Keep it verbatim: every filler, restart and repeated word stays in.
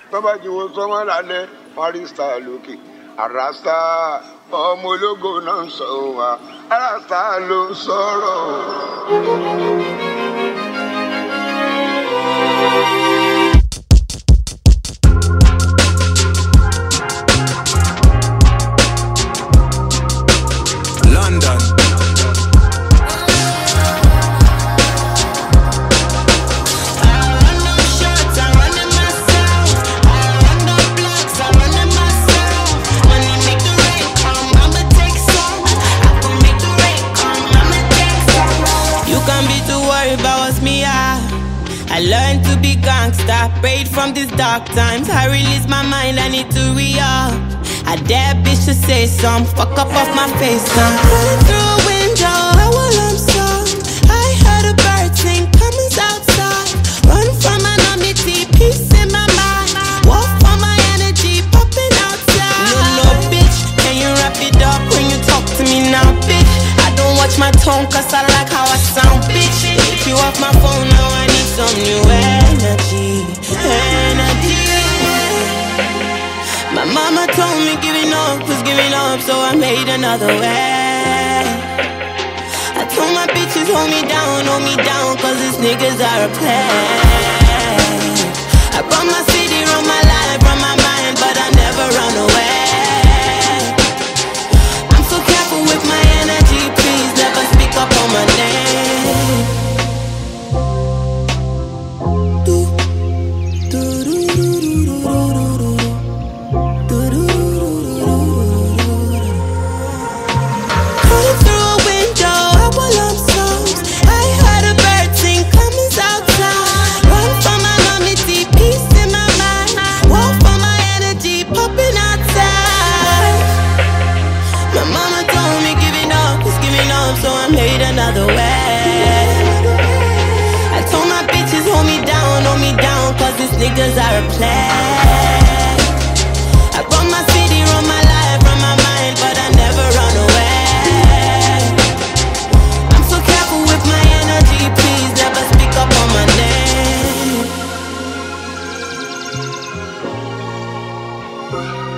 Bàbá jíwo sọ́mọ́ lálẹ́, Marista lókè. Àràsá ọmọ ológo náà ń sọ wá. Àràsá ló ń sọ̀rọ̀. London. I learned to be gangsta, prayed from these dark times. I release my mind, I need to re-up. I dare bitch to say some, fuck up off my face some. Running through a window, I will lump some. I heard a bird sing, coming outside. Run from anonymity, peace in my mind. Walk for my energy, popping outside. No, no, bitch, can you wrap it up when you talk to me now, bitch? I don't watch my tone, cause I like how I sound, bitch. Take you off my phone, now I need some new energy, energy. My mama told me giving up was giving up, so I made another way. I told my bitches hold me down, hold me down, cause these niggas are a play. I run my city, run my life, run my mind, but I never run away. I'm so careful with my energy, please never speak up on my name. Another way. I told my bitches hold me down, hold me down, cause these niggas are a play. I run my city, run my life, run my mind, but I never run away. I'm so careful with my energy, please never speak up on my name.